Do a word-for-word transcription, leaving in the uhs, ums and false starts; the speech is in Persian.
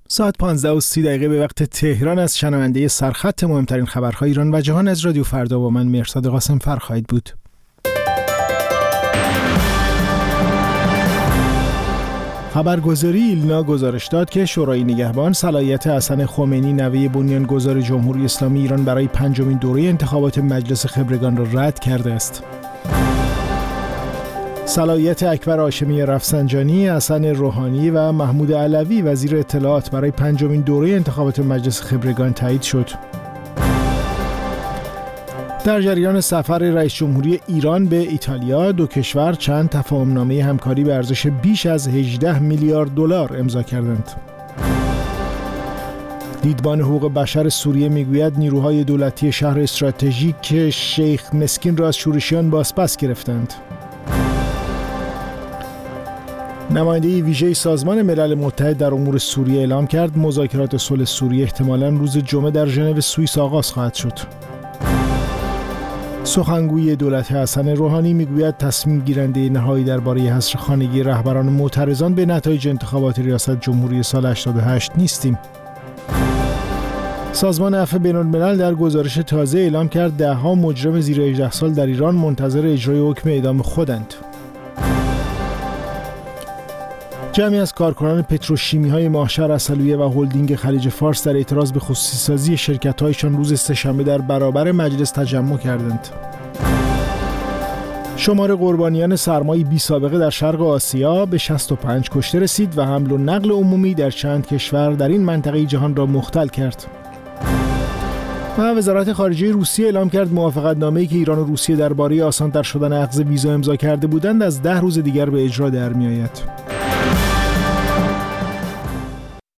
ساعت پانزده و سی دقیقه به وقت تهران از شنونده سرخط مهمترین خبرهای ایران و جهان از رادیو فردا با من مهرزاد قاسم فر خواهید بود. خبرگزاری ایلنا گزارش داد که شورای نگهبان صلاحیت حسن خمینی نوه بنیانگذار جمهوری اسلامی ایران برای پنجمین دوره انتخابات مجلس خبرگان را رد کرده است. صلاحیت اکبر هاشمی رفسنجانی، حسن روحانی و محمود علوی وزیر اطلاعات برای پنجمین دوره انتخابات مجلس خبرگان تایید شد. در جریان سفر رئیس جمهوری ایران به ایتالیا، دو کشور چند تفاهمنامه همکاری به ارزش بیش از هجده میلیارد دلار امضا کردند. دیدبان حقوق بشر سوریه میگوید نیروهای دولتی شهر استراتژیک شیخ مسکین را از شورشیان بازپس گرفتند. نماینده ویژه سازمان ملل متحد در امور سوریه اعلام کرد مذاکرات صلح سوریه احتمالاً روز جمعه در ژنو سوئیس آغاز خواهد شد. سخنگوی دولت حسن روحانی میگوید تصمیم گیرنده نهایی درباره حصر خانگی رهبران معترضان به نتایج انتخابات ریاست جمهوری سال هشتاد و هشت نیستیم. سازمان عفو بین‌الملل در گزارش تازه اعلام کرد ده‌ها مجرم زیر هجده سال در ایران منتظر اجرای حکم اعدام خودند. جمعی از کارکنان پتروشیمی‌های ماهشهر اصلویه و هلدینگ خلیج فارس در اعتراض به خصوصی‌سازی شرکت‌هایشان روز سه‌شنبه در برابر مجلس تجمع کردند. شمار قربانیان سرمای بی سابقه در شرق آسیا به شصت و پنج کشته رسید و حمل و نقل عمومی در چند کشور در این منطقه جهان را مختل کرد. و وزارت خارجه روسیه اعلام کرد موافقتنامه‌ای که ایران و روسیه درباره آسان‌تر شدن اخذ ویزا امضا کرده بودند از ده روز دیگر به اجرا در می‌آید.